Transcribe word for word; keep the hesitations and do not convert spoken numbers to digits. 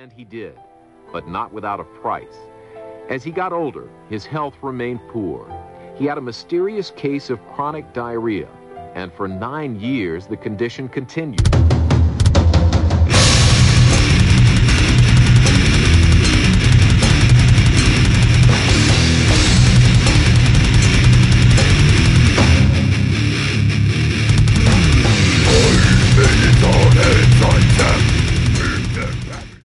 And he did, but not without a price. As he got older, his health remained poor. He had a mysterious case of chronic diarrhea, and for nine years the condition continued.